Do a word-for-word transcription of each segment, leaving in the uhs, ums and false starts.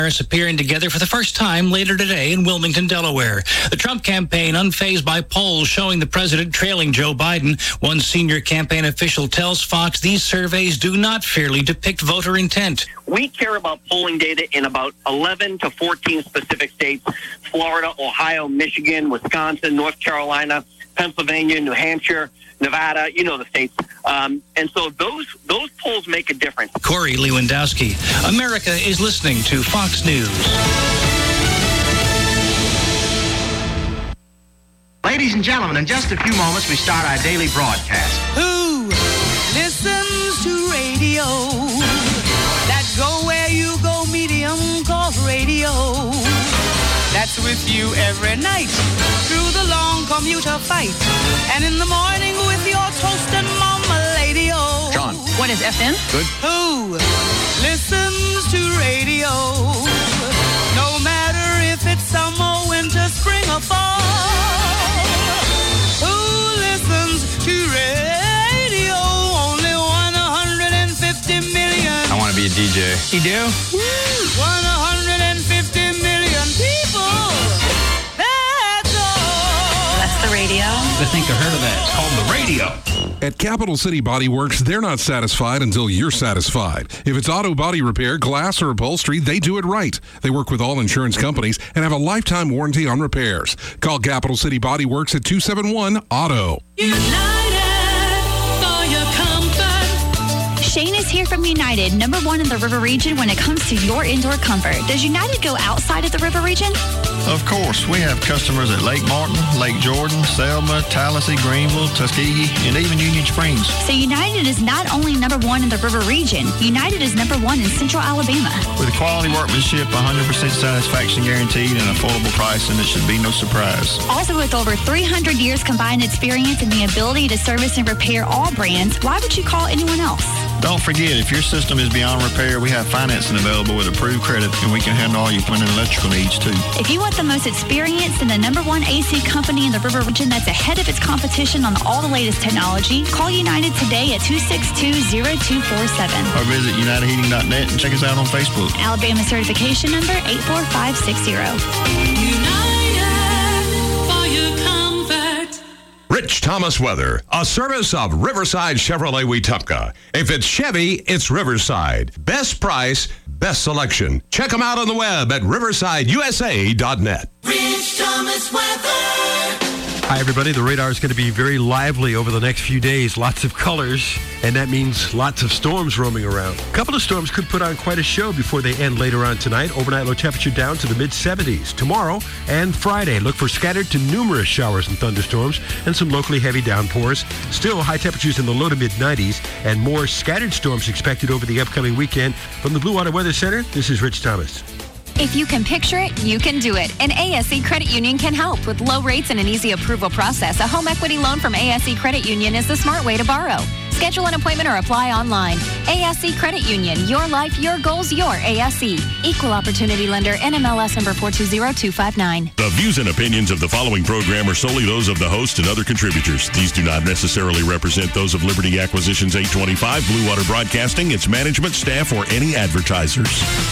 appearing together for the first time later today in Wilmington, Delaware. The Trump campaign unfazed by polls showing the president trailing Joe Biden. One senior campaign official tells Fox these surveys do not fairly depict voter intent. We care about polling data in about eleven to fourteen specific states: Florida, Ohio, Michigan, Wisconsin, North Carolina, Pennsylvania, New Hampshire, Nevada, you know the states. Um, and so those those polls make a difference. Corey Lewandowski. America is listening to Fox News. Ladies and gentlemen, in just a few moments, we start our daily broadcast. Who listens to radio? That go where you go medium called radio. That's with you every night through the long commuter fight. And in the morning with your toast and mama lady-o. John. What is F M? Good. Who listens to radio? No matter if it's summer, winter, spring, or fall. Who listens to radio? Only one hundred fifty million. I want to be a D J. You do? one hundred fifty million people. That's all. That's the radio. I think I heard of that. It's called the radio. At Capital City Body Works, they're not satisfied until you're satisfied. If it's auto body repair, glass, or upholstery, they do it right. They work with all insurance companies and have a lifetime warranty on repairs. Call Capital City Body Works at two seven one, auto. United for your comfort. Shane is here from United, number one in the River Region when it comes to your indoor comfort. Does United go outside of the River Region? Of course, we have customers at Lake Martin, Lake Jordan, Selma, Tallahassee, Greenville, Tuskegee, and even Union Springs. So United is not only number one in the River Region, United is number one in Central Alabama. With quality workmanship, one hundred percent satisfaction guaranteed, and affordable pricing, it should be no surprise. Also with over three hundred years combined experience and the ability to service and repair all brands, why would you call anyone else? Don't forget, if your system is beyond repair, we have financing available with approved credit, and we can handle all your plumbing and electrical needs, too. If you want the most experience and the number one A C company in the River Region that's ahead of its competition on all the latest technology, call United today at two six two, zero two four seven. Or visit united heating dot net and check us out on Facebook. Alabama certification number eight four five six zero. United for your comfort. Rich Thomas Weather, a service of Riverside Chevrolet Wetumpka. If it's Chevy, it's Riverside. Best price, best selection. Check them out on the web at riverside u s a dot net. Rich Thomas Weather. Hi, everybody. The radar is going to be very lively over the next few days. Lots of colors, and that means lots of storms roaming around. A couple of storms could put on quite a show before they end later on tonight. Overnight low temperature down to the mid seventies. Tomorrow and Friday, look for scattered to numerous showers and thunderstorms and some locally heavy downpours. Still high temperatures in the low to mid nineties and more scattered storms expected over the upcoming weekend. From the Blue Water Weather Center, this is Rich Thomas. If you can picture it, you can do it. And A S E Credit Union can help. With low rates and an easy approval process, a home equity loan from A S E Credit Union is the smart way to borrow. Schedule an appointment or apply online. A S E Credit Union. Your life, your goals, your A S E. Equal Opportunity Lender. N M L S number four two zero two five nine. The views and opinions of the following program are solely those of the host and other contributors. These do not necessarily represent those of Liberty Acquisitions eight twenty-five, Blue Water Broadcasting, its management, staff, or any advertisers.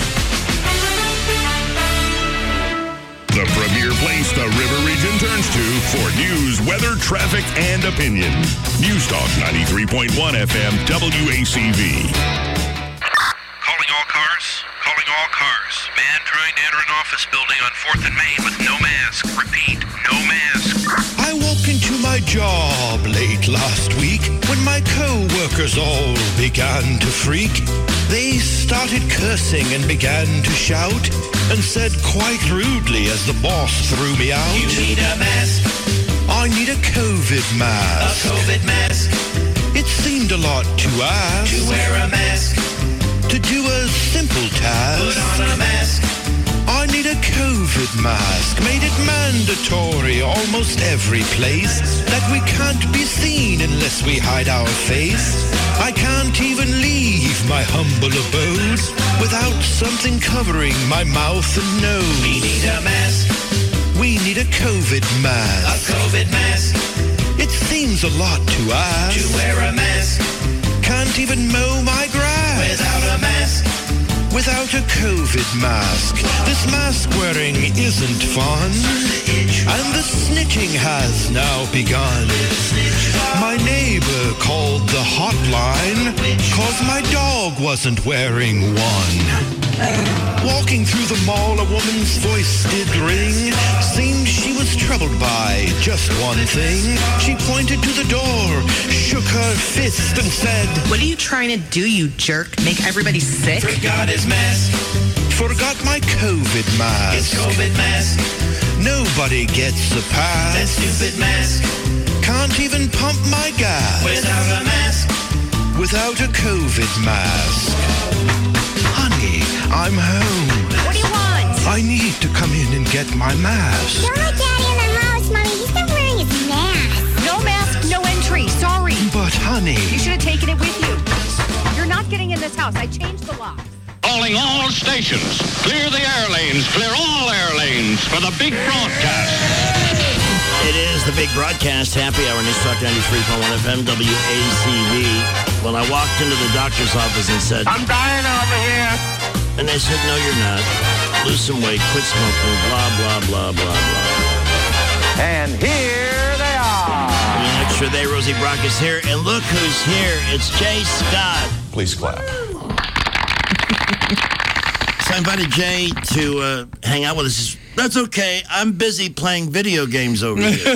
The premier place the River Region turns to for news, weather, traffic, and opinion. News Talk ninety-three point one F M W A C V. Calling all cars. Calling all cars. Man trying to enter an office building on fourth and Main with no mask. Repeat, no mask. I walked into my job late last week when my co-workers all began to freak. They started cursing and began to shout and said quite rudely as the boss threw me out, "You need a mask. I need a COVID mask. A COVID mask. It seemed a lot to ask. To wear a mask. To do a simple task. Put on a mask. I need a COVID mask. Made it mandatory almost every place that we can't be seen unless we hide our face. I can't even leave my humble abode without something covering my mouth and nose. We need a mask. We need a COVID mask. A COVID mask. It seems a lot to ask. To wear a mask. Can't even mow my grass without a mask. without a COVID mask. This mask wearing isn't fun, and the snitching has now begun. My neighbor called the hotline, cause my dog wasn't wearing one. Walking through the mall, a woman's voice did ring. Seemed she was troubled by just one thing. She pointed to the door, shook her fist and said, "What are you trying to do, you jerk? Make everybody sick?" Forgot his mask. Forgot my COVID mask. His COVID mask. Nobody gets a pass. That stupid mask. Can't even pump my gas. Without a mask. Without a COVID mask. Honey, I'm home. What do you want? I need to come in and get my mask. Don't let Daddy in the house, Mommy. He's not wearing his mask. No mask, no entry. Sorry. But, honey... You should have taken it with you. You're not getting in this house. I changed the lock. Calling all stations. Clear the air lanes. Clear all air lanes for the big broadcast. It is the big broadcast. Happy Hour, News Talk ninety-three point one F M, W A C V. Well, I walked into the doctor's office and said, I'm dying over here. And they said, no, you're not. Lose some weight, quit smoking, blah, blah, blah, blah, blah. And here they are. The extra day, Rosie Brock is here. And look who's here. It's Jay Scott. Please clap. So I invited Jay to uh, hang out with us. That's okay. I'm busy playing video games over here.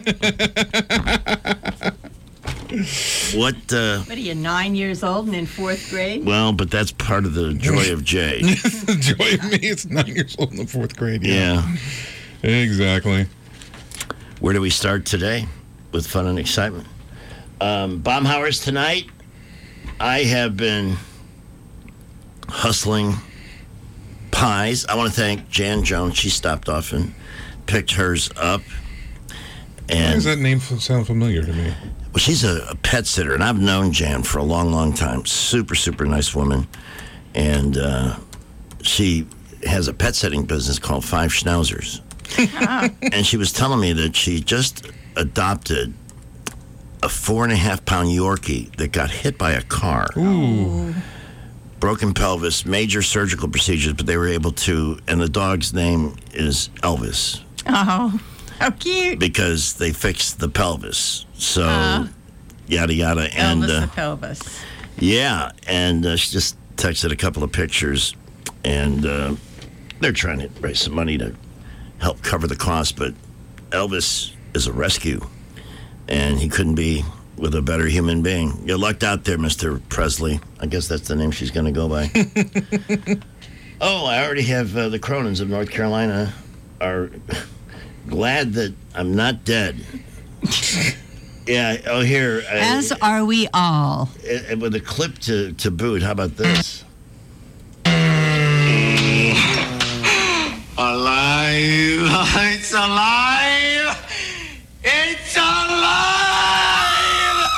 What? Uh, What are you, nine years old and in fourth grade? well, but that's part of the joy of Jay. The joy of me is nine years old in the fourth grade. Yeah. Yeah. Exactly. Where do we start today? With fun and excitement. Um, Baumhauer's tonight. I have been hustling pies. I want to thank Jan Jones. She stopped off and picked hers up. And Why does that name sound familiar to me? Well, she's a, a pet sitter, and I've known Jan for a long, long time. Super, super nice woman. And uh, she has a pet sitting business called Five Schnauzers. And she was telling me that she just adopted a four and a half pound Yorkie that got hit by a car. Ooh. Broken pelvis, major surgical procedures, but they were able to, and the dog's name is Elvis. Oh, how cute. Because they fixed the pelvis. So, Uh, yada, yada. And, Elvis uh, the pelvis. yeah, and uh, she just texted a couple of pictures, and uh, they're trying to raise some money to help cover the cost, but Elvis is a rescue, and he couldn't be with a better human being. You lucked out there, Mister Presley. I guess that's the name she's going to go by. Oh, I already have uh, the Cronins of North Carolina are glad that I'm not dead. Yeah, oh, here. Uh, As are we all. uh, with a clip to, to boot. How about this? Alive! It's alive! It's alive!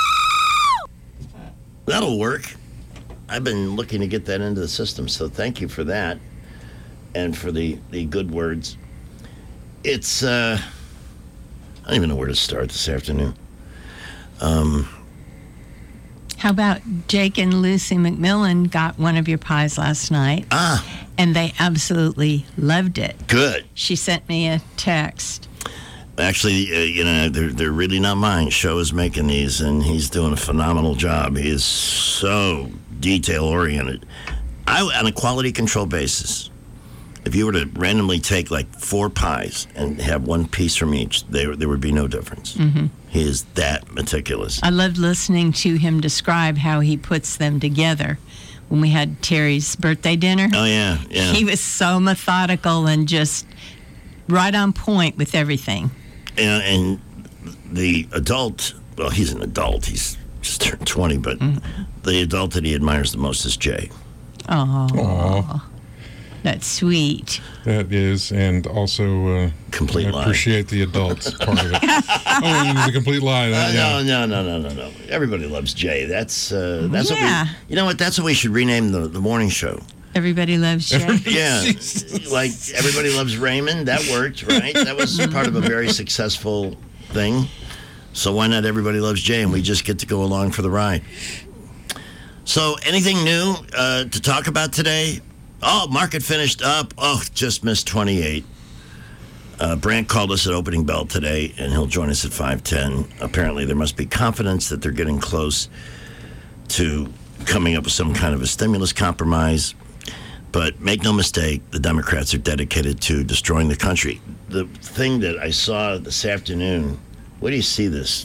That'll work. I've been looking to get that into the system, so thank you for that and for the, the good words. It's, uh, I don't even know where to start this afternoon. Um, How about Jake and Lucy McMillan got one of your pies last night? Ah. And they absolutely loved it. Good. She sent me a text. Actually, uh, you know, they're, they're really not mine. Show is making these, and he's doing a phenomenal job. He is so detail-oriented. I, on a quality control basis, if you were to randomly take like four pies and have one piece from each, there there would be no difference. Mm-hmm. He is that meticulous. I loved listening to him describe how he puts them together. When we had Terry's birthday dinner, Oh, yeah, yeah. he was so methodical and just right on point with everything. And, and the adult, well, he's an adult. He's just turned twenty, but Mm-hmm. the adult that he admires the most is Jay. Oh, that's sweet. That is, and also uh, complete I lie. appreciate the adults part of it. Oh, and it's a complete lie. That, Uh, yeah. No, no, no, no, no, no. Everybody loves Jay. That's uh, that's Yeah. what we. You know what? That's what we should rename the the morning show. Everybody loves Jay. Yeah, like everybody loves Raymond. That worked, right? That was part of a very successful thing. So why not everybody loves Jay, and we just get to go along for the ride? So, anything new uh, to talk about today? Oh, market finished up. Oh, just missed twenty-eight. Uh, Brandt called us at opening bell today, and he'll join us at five ten. Apparently, there must be confidence that they're getting close to coming up with some kind of a stimulus compromise. But make no mistake, the Democrats are dedicated to destroying the country. The thing that I saw this afternoon, where do you see this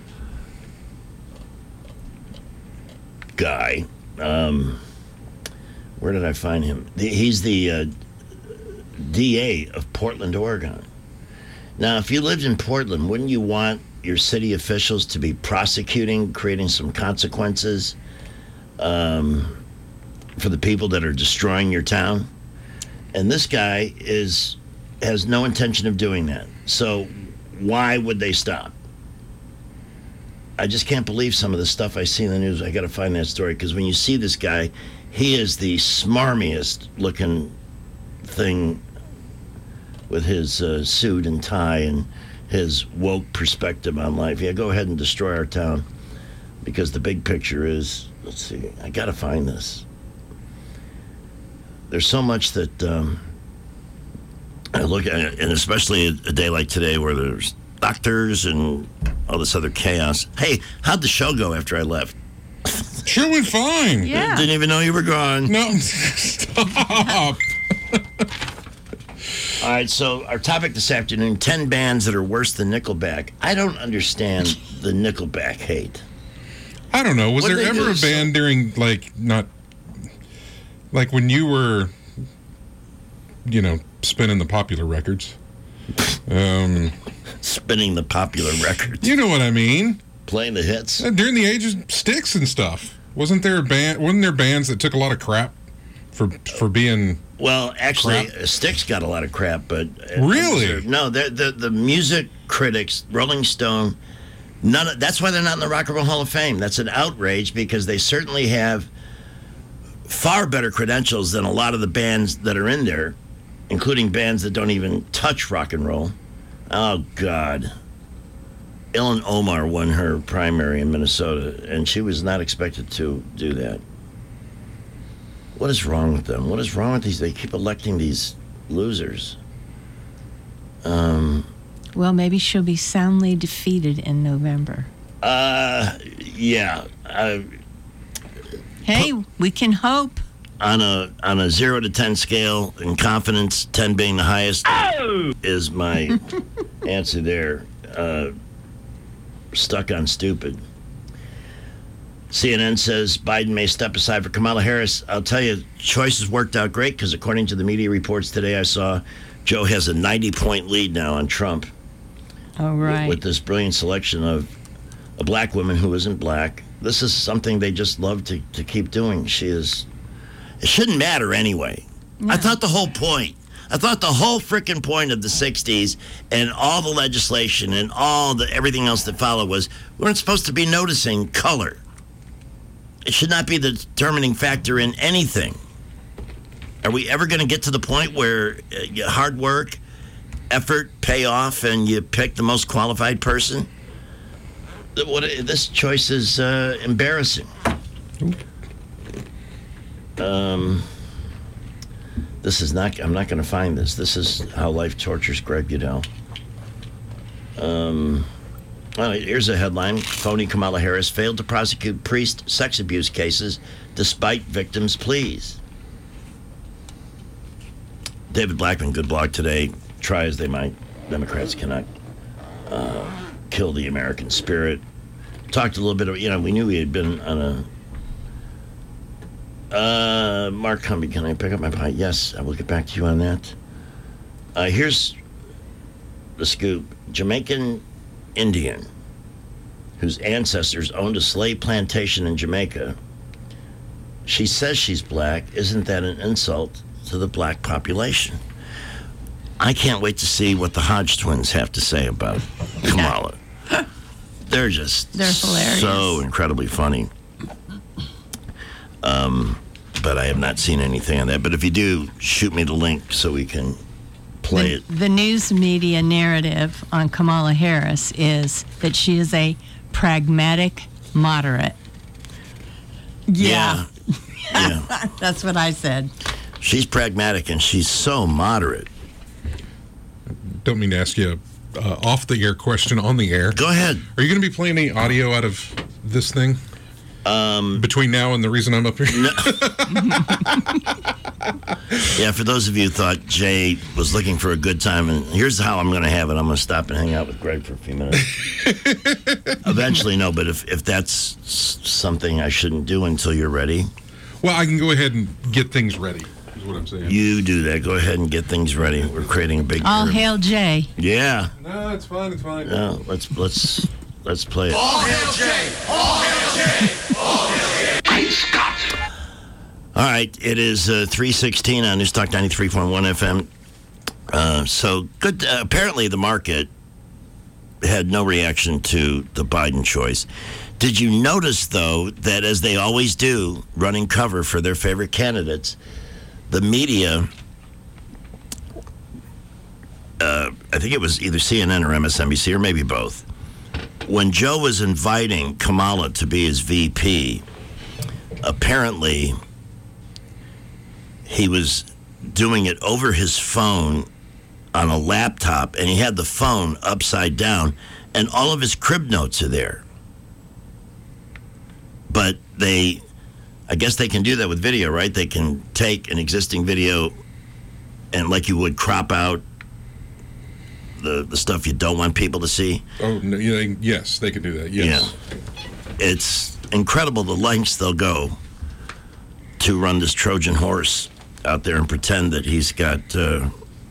guy? Um, where did I find him? The, he's the uh, D A of Portland, Oregon. Now, if you lived in Portland, wouldn't you want your city officials to be prosecuting, creating some consequences um, for the people that are destroying your town? And this guy is has no intention of doing that. So why would they stop? I just can't believe some of the stuff I see in the news. I got to find that story, because when you see this guy, he is the smarmiest looking thing with his uh, suit and tie and his woke perspective on life. Yeah, go ahead and destroy our town, because the big picture is, let's see, I got to find this. There's so much that um, I look at, and especially a, a day like today where there's doctors and all this other chaos. Hey, how'd the show go after I left? Sure went fine. Yeah. Didn't even know you were gone. No, stop. All right, so our topic this afternoon, ten bands that are worse than Nickelback. I don't understand the Nickelback hate. I don't know. Was What there did they ever do? a band during, like, not, like when you were, you know, spinning the popular records? Um, spinning the popular records. You know what I mean? Playing the hits. Uh, During the age of Styx and stuff. Wasn't there a band, wasn't there bands that took a lot of crap for for being... Well, actually, crap? Styx got a lot of crap, but uh, Really? no. The the the music critics, Rolling Stone, none. Of, that's why they're not in the Rock and Roll Hall of Fame. That's an outrage, because they certainly have far better credentials than a lot of the bands that are in there, including bands that don't even touch rock and roll. Oh God, Ilhan Omar won her primary in Minnesota, and she was not expected to do that. What is wrong with them? What is wrong with these? They keep electing these losers. Um, Well, maybe she'll be soundly defeated in November. uh, yeah. Uh, Hey, we can hope. on a on a zero to ten scale, in confidence, ten being the highest, is my answer there. Uh, stuck on stupid. C N N says Biden may step aside for Kamala Harris. I'll tell you, choices worked out great, because according to the media reports today I saw, Joe has a ninety-point lead now on Trump. Oh, right. With this brilliant selection of a black woman who isn't black. This is something they just love to, to keep doing. She is... It shouldn't matter anyway. I thought the whole point, I thought the whole freaking point of the sixties and all the legislation and all the everything else that followed was we weren't supposed to be noticing color. It should not be the determining factor in anything. Are we ever going to get to the point where uh, hard work, effort pay off, and you pick the most qualified person? What, this choice is uh, embarrassing. Um, this is not. I'm not going to find this. This is how life tortures Greg Goodell. Um. Well, here's a headline. Phony Kamala Harris failed to prosecute priest sex abuse cases despite victims' pleas. David Blackman, good blog today. Try as they might, Democrats cannot uh, kill the American spirit. Talked a little bit of, you know, we knew he had been on a... Uh, Mark Cumby, can I pick up my pie? Yes, I will get back to you on that. Uh, here's the scoop. Jamaican Indian whose ancestors owned a slave plantation in Jamaica. She says she's black. Isn't that an insult to the black population? I can't wait to see what the Hodge twins have to say about Kamala. They're just They're hilarious. So incredibly funny. Um, but I have not seen anything on that. But if you do, shoot me the link so we can play it. The news media narrative on Kamala Harris is that she is a pragmatic moderate. Yeah. Yeah. That's what I said. She's pragmatic and she's so moderate. Don't mean to ask you a uh, off-the-air question on the air. Go ahead. Are you going to be playing any audio out of this thing? Um, Between now and the reason I'm up here? No. Yeah, for those of you who thought Jay was looking for a good time, and here's how I'm going to have it. I'm going to stop and hang out with Greg for a few minutes. Eventually, no, but if, if that's s- something I shouldn't do until you're ready. Well, I can go ahead and get things ready, is what I'm saying. You do that. Go ahead and get things ready. We're creating a big... All curve. hail Jay. Yeah. No, it's fine, it's fine. No, let's, let's, let's play it. All hail Jay! All hail Jay! All hail Jay! Great Scott! All right, it is uh, three sixteen on Newstalk ninety-three point one F M. Uh, so, good. Uh, apparently, the market had no reaction to the Biden choice. Did you notice, though, that as they always do, running cover for their favorite candidates, the media, uh, I think it was either C N N or M S N B C or maybe both, when Joe was inviting Kamala to be his V P, apparently he was doing it over his phone on a laptop, and he had the phone upside down, and all of his crib notes are there. But they, I guess they can do that with video, right? They can take an existing video and, like you would, crop out the, the stuff you don't want people to see. Oh, no, yeah, yes, they can do that, yes. Yeah. It's incredible the lengths they'll go to run this Trojan horse out there and pretend that he's got uh,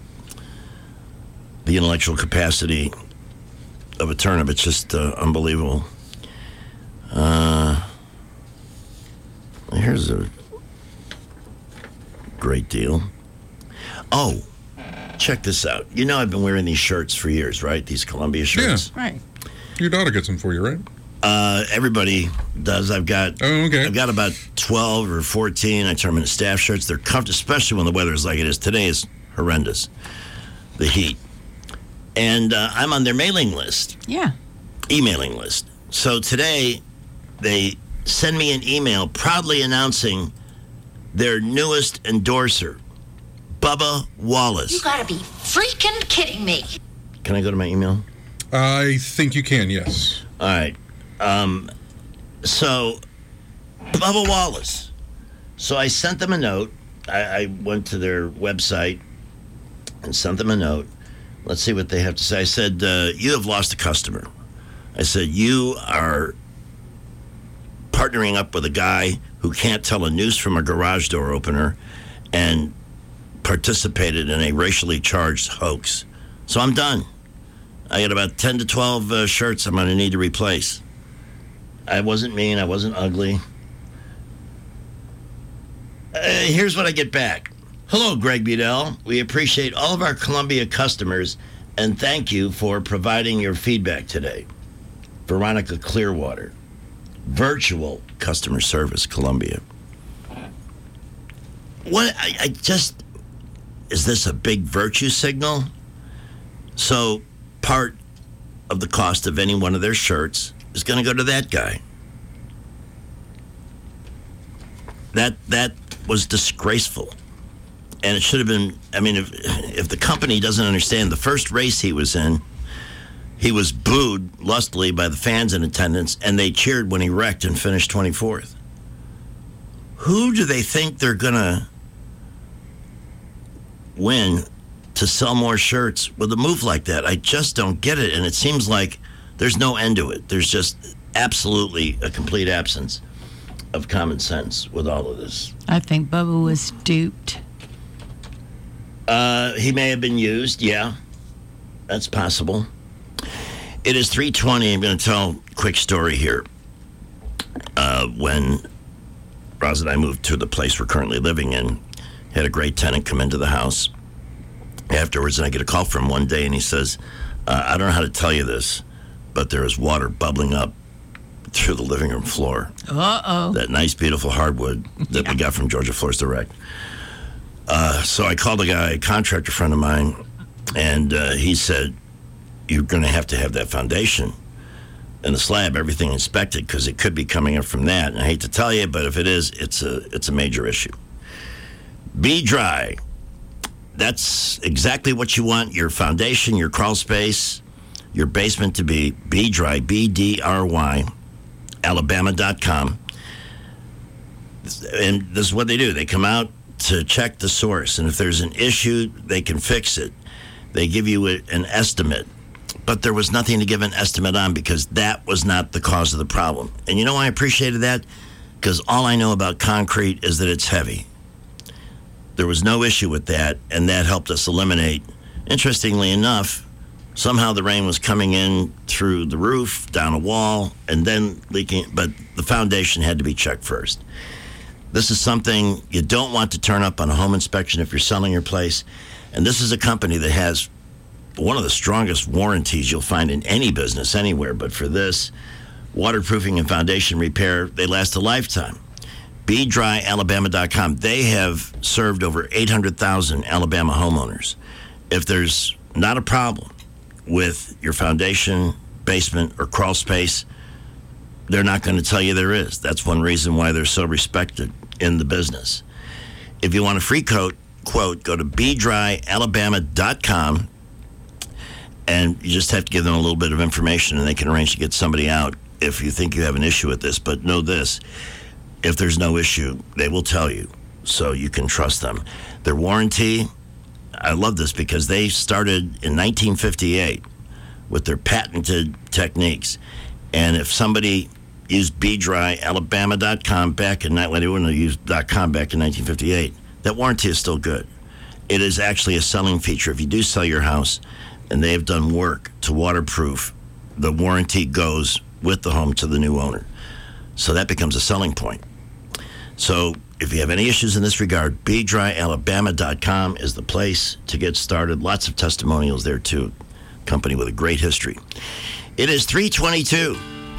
the intellectual capacity of a turnip. It's just uh, unbelievable. Uh, here's a great deal. Oh, check this out. You know I've been wearing these shirts for years, right? These Columbia shirts. Right. Your daughter gets them for you, right? Uh, everybody does. I've got oh, okay. I've got about twelve or fourteen. I turn them into staff shirts. They're comfortable, especially when the weather is like it is. Today is horrendous, the heat. And uh, I'm on their mailing list. Yeah. Emailing list. So today, they send me an email proudly announcing their newest endorser, Bubba Wallace. You gotta be freaking kidding me. Can I go to my email? I think you can, yes. All right. Um, so, Bubba Wallace. So I sent them a note. I, I went to their website and sent them a note. Let's see what they have to say. I said, uh, you have lost a customer. I said, you are partnering up with a guy who can't tell a noose from a garage door opener and participated in a racially charged hoax. So I'm done. I got about ten to twelve uh, shirts I'm going to need to replace. I wasn't mean. I wasn't ugly. Uh, here's what I get back. Hello, Greg Budell. We appreciate all of our Columbia customers and thank you for providing your feedback today. Veronica Clearwater, virtual customer service, Columbia. What? I, I just, is this a big virtue signal? So part of the cost of any one of their shirts is going to go to that guy. That that was disgraceful. And it should have been, I mean, if, if the company doesn't understand, the first race he was in, he was booed lustily by the fans in attendance, and they cheered when he wrecked and finished twenty-fourth. Who do they think they're going to win to sell more shirts with a move like that? I just don't get it, and it seems like there's no end to it. There's just absolutely a complete absence of common sense with all of this. I think Bubba was duped. Uh, he may have been used, yeah. That's possible. It is three twenty. I'm going to tell a quick story here. Uh, when Roz and I moved to the place we're currently living in, had a great tenant come into the house. Afterwards, and I get a call from him one day, and he says, uh, I don't know how to tell you this, but there is water bubbling up through the living room floor. Uh-oh. That nice, beautiful hardwood that yeah. we got from Georgia Floors Direct. Uh, so I called a guy, a contractor friend of mine, and uh, he said, you're going to have to have that foundation and the slab, everything inspected, because it could be coming up from that. And I hate to tell you, but if it is, it's a it's a major issue. Be Dry. That's exactly what you want your foundation, your crawl space, your basement to be. Be Dry, B D R Y, Alabama dot com. And this is what they do. They come out to check the source, and if there's an issue, they can fix it. They give you a, an estimate. But there was nothing to give an estimate on because that was not the cause of the problem. And you know why I appreciated that? Because all I know about concrete is that it's heavy. There was no issue with that, and that helped us eliminate. Interestingly enough, somehow the rain was coming in through the roof, down a wall, and then leaking, but the foundation had to be checked first. This is something you don't want to turn up on a home inspection if you're selling your place. And this is a company that has one of the strongest warranties you'll find in any business anywhere. But for this, waterproofing and foundation repair, they last a lifetime. Be Dry Alabama dot com. They have served over eight hundred thousand Alabama homeowners. If there's not a problem with your foundation, basement, or crawl space, they're not going to tell you there is. That's one reason why they're so respected in the business. If you want a free quote, quote, go to Be Dry Alabama dot com, and you just have to give them a little bit of information, and they can arrange to get somebody out if you think you have an issue with this. But know this, if there's no issue, they will tell you, so you can trust them. Their warranty, I love this because they started in nineteen fifty-eight with their patented techniques. And if somebody used Be Dry Alabama dot com back in, well, they wouldn't have used .com back in nineteen fifty-eight, that warranty is still good. It is actually a selling feature. If you do sell your house and they have done work to waterproof, the warranty goes with the home to the new owner. So that becomes a selling point. So if you have any issues in this regard, Be Dry Alabama dot com is the place to get started. Lots of testimonials there, too. Company with a great history. It is three twenty-two.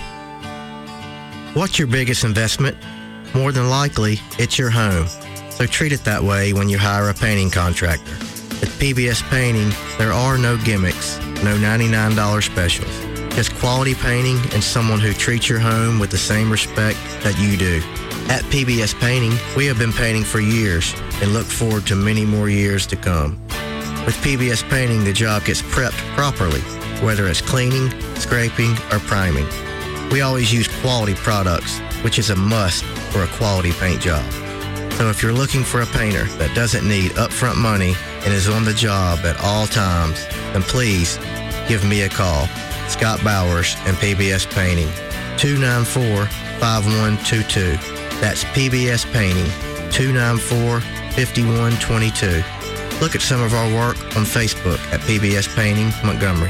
What's your biggest investment? More than likely, it's your home. So treat it that way when you hire a painting contractor. At P B S Painting, there are no gimmicks, no ninety-nine dollars specials. Just quality painting and someone who treats your home with the same respect that you do. At P B S Painting, we have been painting for years and look forward to many more years to come. With P B S Painting, the job gets prepped properly, whether it's cleaning, scraping, or priming. We always use quality products, which is a must for a quality paint job. So if you're looking for a painter that doesn't need upfront money and is on the job at all times, then please give me a call. Scott Bowers and P B S Painting, two nine four, five one two two. That's P B S Painting, two nine four, five one two two. Look at some of our work on Facebook at P B S Painting Montgomery.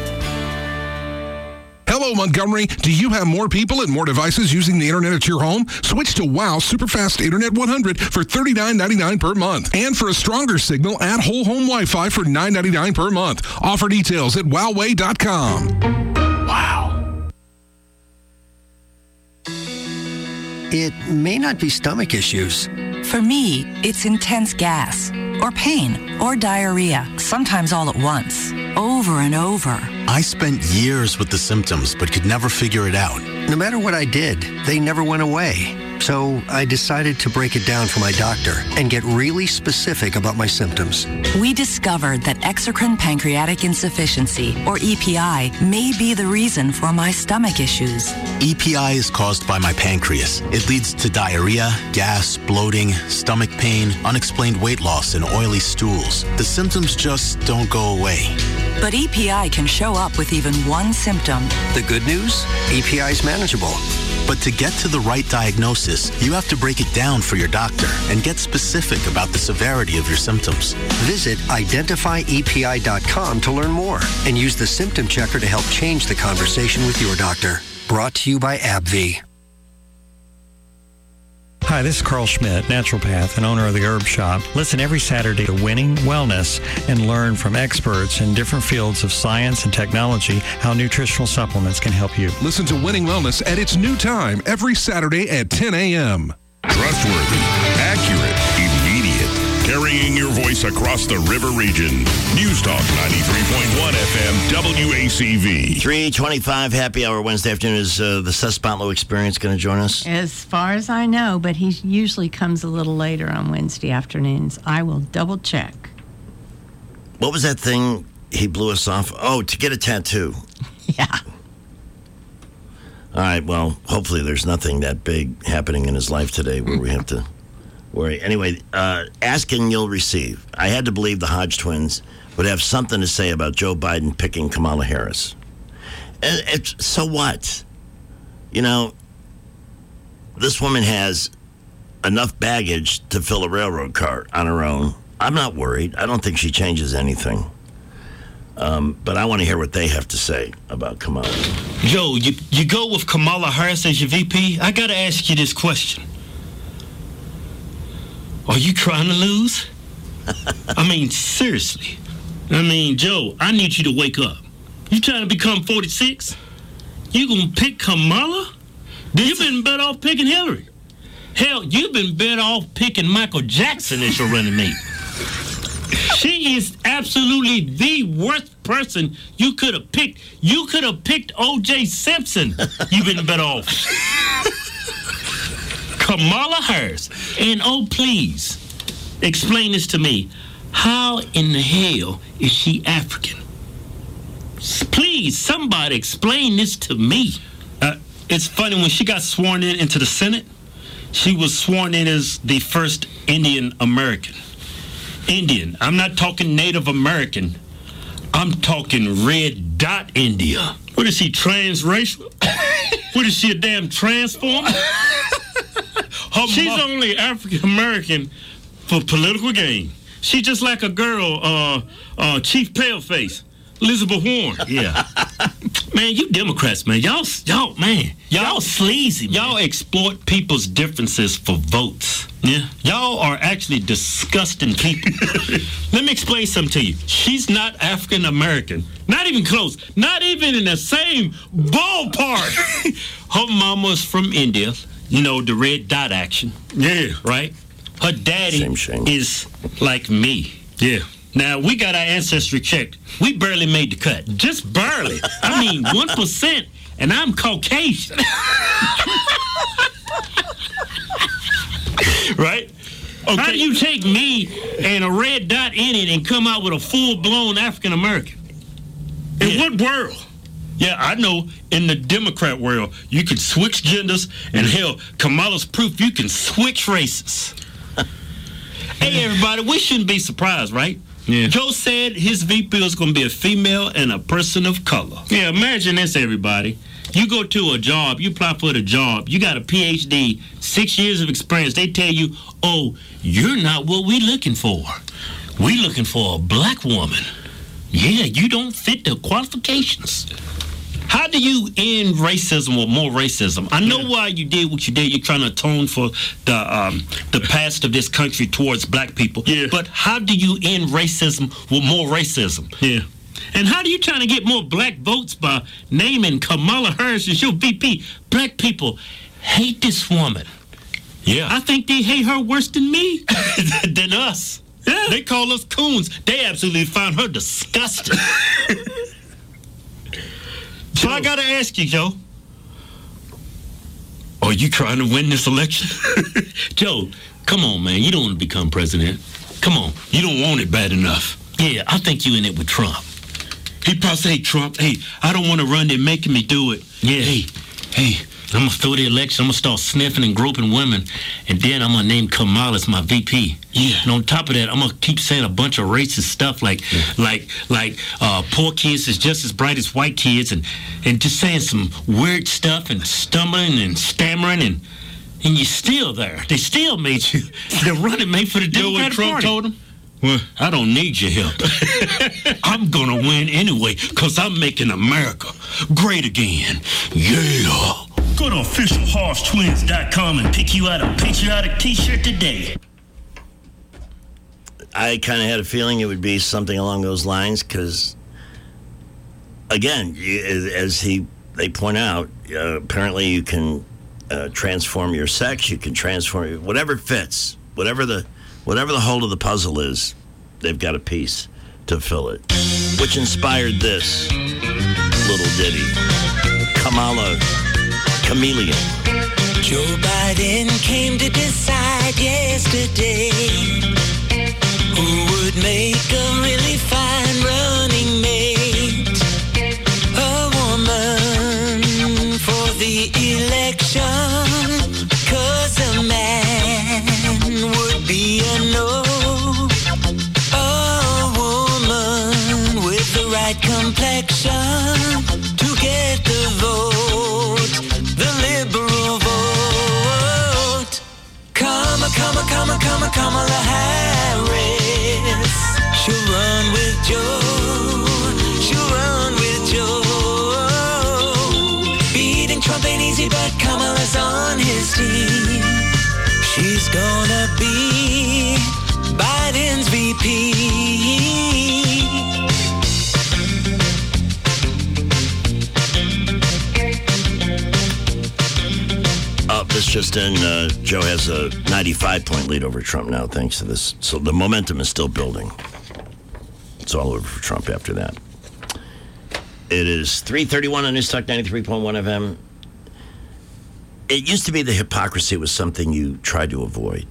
Hello, Montgomery. Do you have more people and more devices using the internet at your home? Switch to WOW Superfast Internet one hundred for thirty-nine ninety-nine per month. And for a stronger signal, add whole home Wi-Fi for nine ninety-nine per month. Offer details at wowway dot com. Wow. It may not be stomach issues. For me, it's intense gas, or pain, or diarrhea, sometimes all at once, over and over. I spent years with the symptoms, but could never figure it out. No matter what I did, they never went away. So I decided to break it down for my doctor and get really specific about my symptoms. We discovered that exocrine pancreatic insufficiency, or E P I, may be the reason for my stomach issues. E P I is caused by my pancreas. It leads to diarrhea, gas, bloating, stomach pain, unexplained weight loss, and oily stools. The symptoms just don't go away. But E P I can show up with even one symptom. The good news? E P I is manageable. But to get to the right diagnosis, you have to break it down for your doctor and get specific about the severity of your symptoms. Visit identify E P I dot com to learn more and use the symptom checker to help change the conversation with your doctor. Brought to you by AbbVie. Hi, this is Carl Schmidt, naturopath and owner of the Herb Shop. Listen every Saturday to Winning Wellness and learn from experts in different fields of science and technology how nutritional supplements can help you. Listen to Winning Wellness at its new time every Saturday at ten a.m. Trustworthy, accurate, immediate. carrying your voice across the river region. News Talk ninety-three point one F M W A C V. three twenty-five Happy Hour Wednesday afternoon. Is uh, the Sespotlo Experience going to join us? As far as I know, but he usually comes a little later on Wednesday afternoons. I will double check. What was that thing he blew us off? Oh, to get a tattoo. Yeah. All right, well, hopefully there's nothing that big happening in his life today where we have to worry. Anyway, uh, ask and you'll receive. I had to believe the Hodge twins would have something to say about Joe Biden picking Kamala Harris. And it's, so what? You know, this woman has enough baggage to fill a railroad cart on her own. I'm not worried. I don't think she changes anything. Um, but I want to hear what they have to say about Kamala. Joe, you, you go with Kamala Harris as your V P? I got to ask you this question. Are you trying to lose? I mean, seriously. I mean, Joe, I need you to wake up. You trying to become forty-six? You gonna pick Kamala? You've been better off picking Hillary. Hell, you've been better off picking Michael Jackson as your running mate. She is absolutely the worst person you could have picked. You could have picked O J Simpson. You've been better off. Kamala Harris. And oh, please, explain this to me. How in the hell is she African? Please, somebody explain this to me. Uh, it's funny, when she got sworn in into the Senate, she was sworn in as the first Indian American. Indian. I'm not talking Native American. I'm talking red dot India. What is she, transracial? What is she, a damn transformer? She's mo- only African American for political gain. She's just like a girl, uh, uh, Chief Paleface, Elizabeth Warren. Yeah. Man, you Democrats, man. Y'all, y'all, man. Y'all sleazy, man. Y'all exploit people's differences for votes. Yeah. Y'all are actually disgusting people. Let me explain something to you. She's not African American. Not even close. Not even in the same ballpark. Her mama's from India. You know, the red dot action. Yeah. Right? Her daddy Same shame. is like me. Yeah. Now, we got our ancestry checked. We barely made the cut. Just barely. I mean, one percent, and I'm Caucasian. Right? Okay. How do you take me and a red dot in it and come out with a full-blown African American? In yeah. what world? Yeah, I know in the Democrat world, you can switch genders, and hell, Kamala's proof you can switch races. Hey, everybody, we shouldn't be surprised, right? Yeah. Joe said his V P is going to be a female and a person of color. Yeah, imagine this, everybody. You go to a job, you apply for the job, you got a P H D, six years of experience. They tell you, oh, you're not what we looking for. We looking for a black woman. Yeah, you don't fit the qualifications. How do you end racism or more racism? I know yeah. why you did what you did. You're trying to atone for the um, the past of this country towards black people. Yeah. But how do you end racism with more racism? Yeah. And how do you trying to get more black votes by naming Kamala Harris as your V P? Black people hate this woman. Yeah. I think they hate her worse than me, than us. Yeah. They call us coons. They absolutely find her disgusting. So I gotta ask you, Joe. Are you trying to win this election? Joe, come on, man. You don't want to become president. Come on. You don't want it bad enough. Yeah, I think you in it with Trump. He probably say, hey, Trump, hey, I don't want to run. They're making me do it. Yeah. Hey, hey, I'm going to throw the election. I'm going to start sniffing and groping women. And then I'm going to name Kamala as my V P. Yeah. And on top of that, I'm going to keep saying a bunch of racist stuff like, yeah. like, like uh, poor kids is just as bright as white kids. And, and just saying some weird stuff and stumbling and stammering. And, and you're still there. They still made you the running mate for the Democratic Party. Trump told him? Well, I don't need your help. I'm going to win anyway because I'm making America great again. Yeah. Go to official horse twins dot com and pick you out a patriotic t-shirt today. I kind of had a feeling it would be something along those lines because, again, as he they point out, uh, apparently you can uh, transform your sex, you can transform whatever fits, whatever the Whatever the whole of the puzzle is, they've got a piece to fill it. Which inspired this little ditty. Kamala Chameleon. Joe Biden came to decide yesterday who would make a really fine running mate. A woman for the election, 'cause a man would be a no. A woman with the right complexion to get the vote, the liberal vote. Come, come, come, come, Kamala Harris. She'll run with Joe. She'll run with Joe. Beating Trump ain't easy, but Kamala's on his team. She's gonna be Biden's V P. Uh, this just in, uh, Joe has a ninety-five point lead over Trump now, thanks to this. So the momentum is still building. It's all over for Trump after that. It is three thirty-one on News Talk ninety-three point one F M. It used to be the hypocrisy was something you tried to avoid.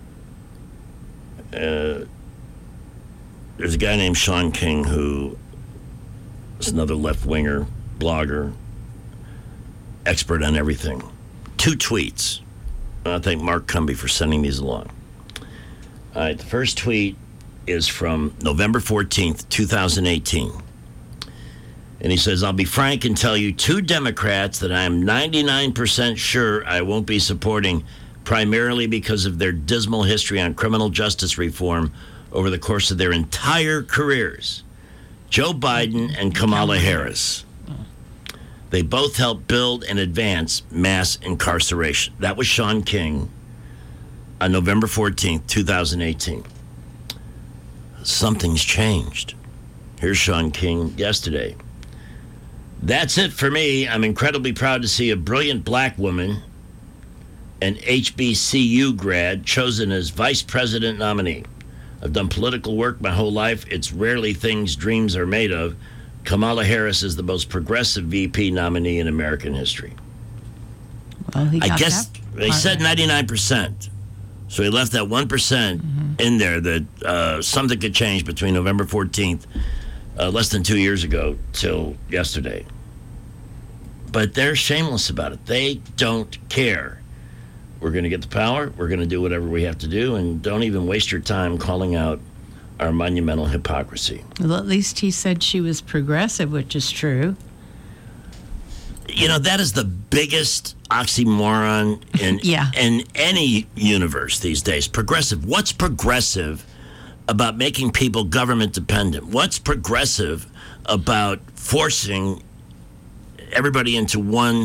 Uh, there's a guy named Sean King who is another left-winger, blogger, expert on everything. Two tweets. I thank Mark Cumby for sending these along. All right, the first tweet is from November fourteenth, twenty eighteen. And he says, I'll be frank and tell you two Democrats that I am ninety-nine percent sure I won't be supporting, primarily because of their dismal history on criminal justice reform over the course of their entire careers. Joe Biden and Kamala Harris. They both helped build and advance mass incarceration. That was Sean King on November fourteenth, twenty eighteen. Something's changed. Here's Sean King yesterday. That's it for me. I'm incredibly proud to see a brilliant black woman, an H B C U grad, chosen as vice president nominee. I've done political work my whole life. It's rarely things dreams are made of. Kamala Harris is the most progressive V P nominee in American history. Well, he got I guess that they said ninety-nine percent. So he left that one percent mm-hmm. in there that uh, something could change between November fourteenth, uh, less than two years ago, till yesterday. But they're shameless about it. They don't care. We're going to get the power. We're going to do whatever we have to do. And don't even waste your time calling out our monumental hypocrisy. Well, at least he said she was progressive, which is true. You know, that is the biggest oxymoron in yeah. in any universe these days. Progressive. What's progressive about making people government dependent? What's progressive about forcing everybody into one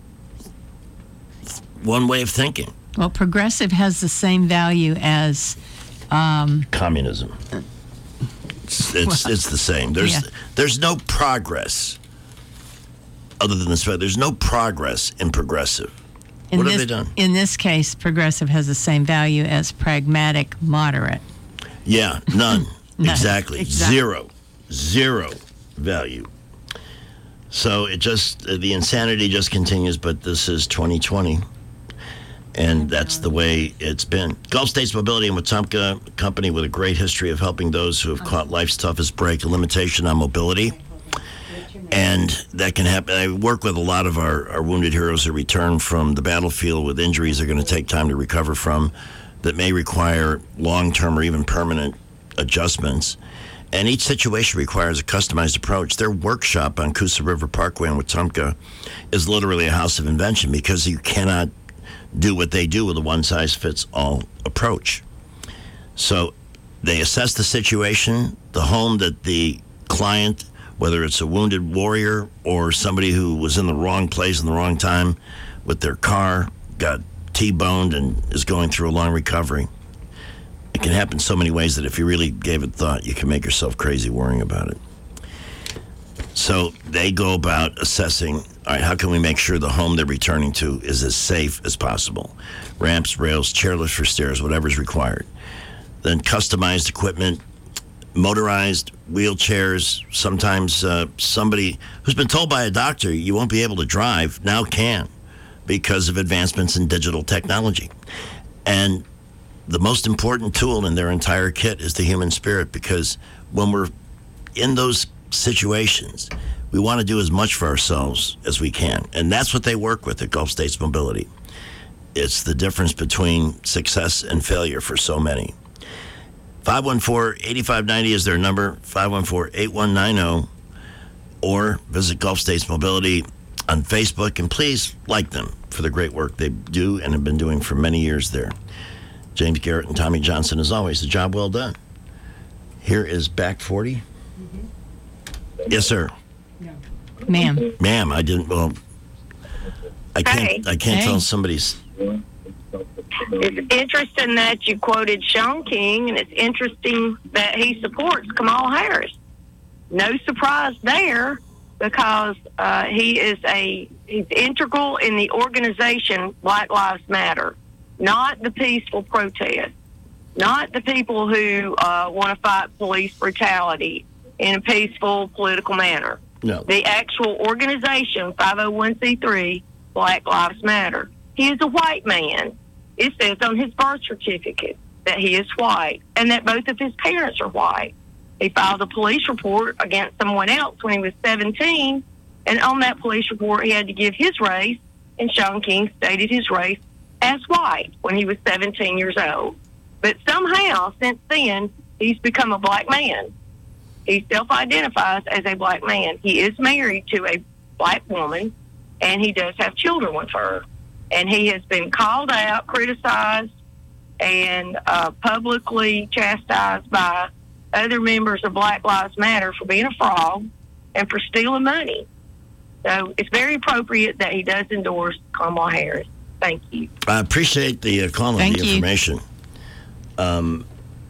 one way of thinking? Well, progressive has the same value as um, communism. It's it's, well, it's the same. There's yeah. there's no progress other than this. There's no progress in progressive. In what this, have they done? In this case, progressive has the same value as pragmatic moderate. Yeah, none. none. Exactly. exactly. Zero. Zero value. So it just, the insanity just continues, but this is twenty twenty. And that's the way it's been. Gulf States Mobility and Wetumpka, a company with a great history of helping those who have caught life's toughest break, a limitation on mobility. And that can happen. I work with a lot of our, our wounded heroes who return from the battlefield with injuries they're going to take time to recover from that may require long-term or even permanent adjustments. And each situation requires a customized approach. Their workshop on Coosa River Parkway in Wetumpka is literally a house of invention because you cannot do what they do with a one-size-fits-all approach. So they assess the situation, the home that the client, whether it's a wounded warrior or somebody who was in the wrong place in the wrong time with their car, got T-boned and is going through a long recovery. It can happen so many ways that if you really gave it thought, you can make yourself crazy worrying about it. So they go about assessing, all right, how can we make sure the home they're returning to is as safe as possible? Ramps, rails, chairlifts for stairs, whatever's required. then customized equipment, motorized wheelchairs. Sometimes uh, somebody who's been told by a doctor you won't be able to drive now can because of advancements in digital technology. And the most important tool in their entire kit is the human spirit, because when we're in those situations, we want to do as much for ourselves as we can. And that's what they work with at Gulf States Mobility. It's the difference between success and failure for so many. five one four, eight five nine zero is their number, five one four, eight one nine zero, or visit Gulf States Mobility on Facebook, and please like them for the great work they do and have been doing for many years there. James Garrett and Tommy Johnson, as always, the job well done. Here is Back forty. Mm-hmm. Yes, sir. No. Ma'am. Ma'am, I didn't, well, I can't, Hey. I can't Hey. tell somebody's... It's interesting that you quoted Sean King, and it's interesting that he supports Kamala Harris. No surprise there, because uh, he is a he's integral in the organization Black Lives Matter, not the peaceful protest, not the people who uh, want to fight police brutality in a peaceful political manner. No. The actual organization, five oh one c three, Black Lives Matter. He is a white man. It says on his birth certificate that he is white and that both of his parents are white. He filed a police report against someone else when he was seventeen, and on that police report he had to give his race, and Sean King stated his race as white when he was seventeen years old. But somehow, since then, he's become a black man. He self-identifies as a black man. He is married to a black woman, and he does have children with her. And he has been called out, criticized, and uh, publicly chastised by other members of Black Lives Matter for being a fraud and for stealing money. So it's very appropriate that he does endorse Kamala Harris. Thank you. I appreciate the uh, call and Thank the you. information. Um,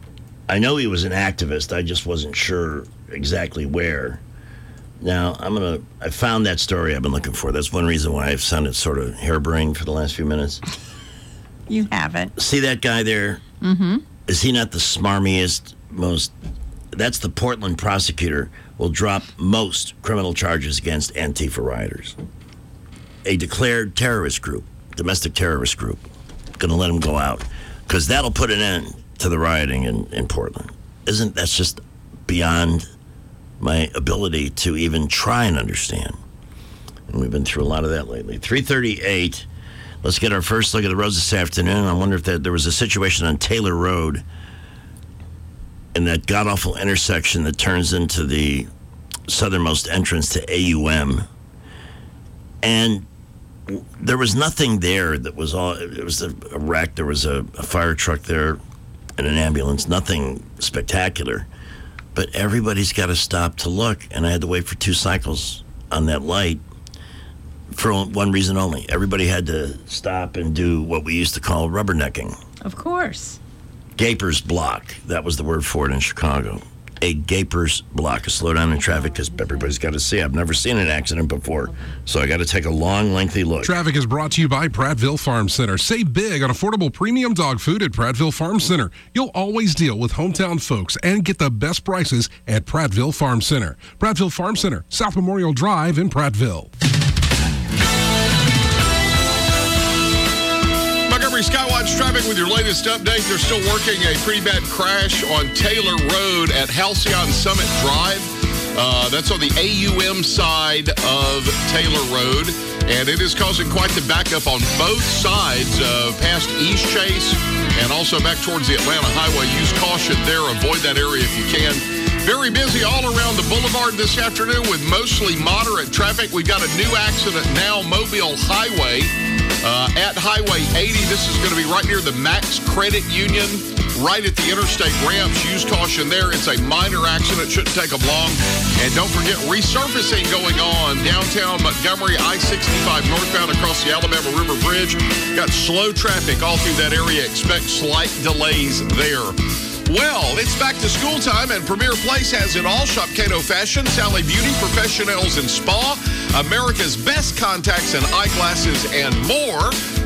I know he was an activist. I just wasn't sure exactly where. Now, I'm going to, I found that story I've been looking for. That's one reason why I've sounded sort of harebrained for the last few minutes. You haven't. See that guy there? Mm-hmm. Is he not the smarmiest, most... That's the Portland prosecutor will drop most criminal charges against Antifa rioters. A declared terrorist group, domestic terrorist group, going to let him go out. Because that'll put an end to the rioting in, in Portland. Isn't that just beyond my ability to even try and understand? And we've been through a lot of that lately. three thirty-eight. Let's get our first look at the roads this afternoon. I wonder if that, there was a situation on Taylor Road in that god-awful intersection that turns into the southernmost entrance to A U M. And there was nothing there that was all, it was a, a wreck. There was a, a fire truck there and an ambulance, nothing spectacular. But everybody's got to stop to look, and I had to wait for two cycles on that light for one reason only. Everybody had to stop and do what we used to call rubbernecking. Of course. Gaper's block. That was the word for it in Chicago. A gaper's block, a slowdown in traffic, because everybody's got to see. I've never seen an accident before, so I got to take a long, lengthy look. Traffic is brought to you by Prattville Farm Center. Save big on affordable premium dog food at Prattville Farm Center. You'll always deal with hometown folks and get the best prices at Prattville Farm Center. Prattville Farm Center, South Memorial Drive in Prattville. Montgomery Skywatch traffic with your latest update. They're still working a pretty bad crash on Taylor Road at Halcyon Summit Drive. Uh, that's on the A U M side of Taylor Road, and it is causing quite the backup on both sides uh, past East Chase and also back towards the Atlanta Highway. Use caution there. Avoid that area if you can. Very busy all around the boulevard this afternoon with mostly moderate traffic. We've got a new accident now, Mobile Highway. Uh, at Highway eighty, this is going to be right near the Max Credit Union, right at the interstate ramps. Use caution there. It's a minor accident. Shouldn't take them long. And don't forget resurfacing going on downtown Montgomery, I sixty-five northbound across the Alabama River Bridge. Got slow traffic all through that area. Expect slight delays there. Well, it's back to school time, and Premier Place has it all. Shop Cato Fashion, Sally Beauty, Professionals and Spa, America's best contacts and eyeglasses, and more.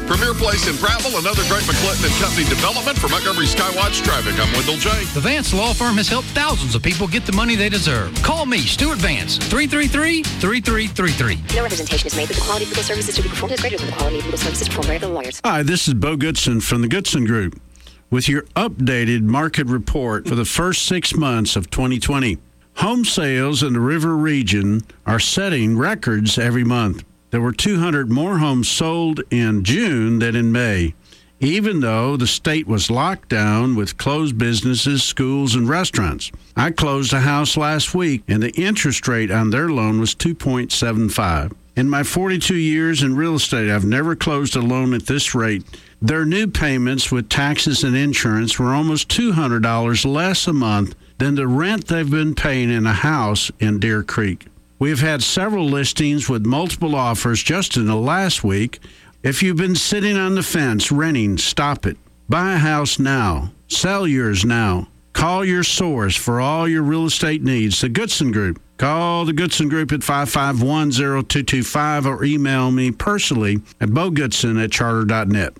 Premier Place in Prattville, another great McClinton and Company development. For Montgomery Skywatch Traffic, I'm Wendell J. The Vance Law Firm has helped thousands of people get the money they deserve. Call me, Stuart Vance, three three three, three three three three. No representation is made, but the quality of legal services to be performed is greater than the quality of legal services performed by other lawyers. Hi, this is Bo Goodson from the Goodson Group with your updated market report for the first six months of twenty twenty. Home sales in the River region are setting records every month. There were two hundred more homes sold in June than in May, even though the state was locked down with closed businesses, schools, and restaurants. I closed a house last week, and the interest rate on their loan was two point seven five. In my forty-two years in real estate, I've never closed a loan at this rate. Their new payments with taxes and insurance were almost two hundred dollars less a month than the rent they've been paying in a house in Deer Creek. We've had several listings with multiple offers just in the last week. If you've been sitting on the fence renting, stop it. Buy a house now. Sell yours now. Call your source for all your real estate needs, the Goodson Group. Call the Goodson Group at five five one, zero two two five or email me personally at bogoodson at charter dot net.